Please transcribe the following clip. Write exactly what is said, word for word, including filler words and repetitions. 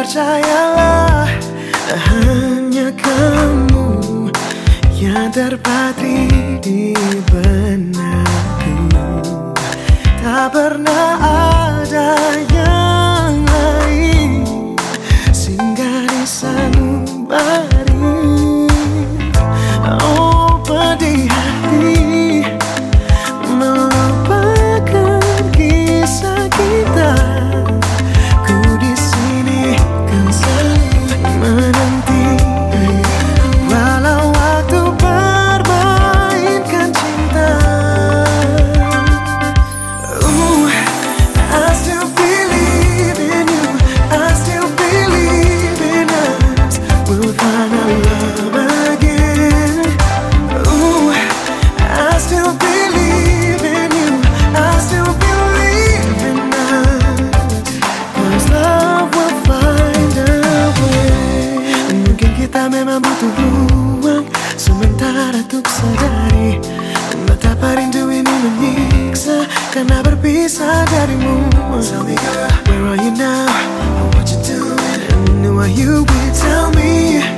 percayalah, hanya kamu yang terpatri di benakku. Tak pernah ada yang lain singgah di sanubari. Oh, pedih hati melupakan kisah kita. Ku di sini kan selalu menanti, walau waktu permainkan cinta. Ooh, I still believe in you, I still believe in us. We'll find our love again. Ooh, I still believe in you, I still believe in us. 'Cause love will find a way. Mungkin kita memang butuh ruang sementara untuk sadari betapa rindu ini menyiksa karena berpisah darimu. Tell me girl, where are you now? What you doing? And who are you with? Tell me.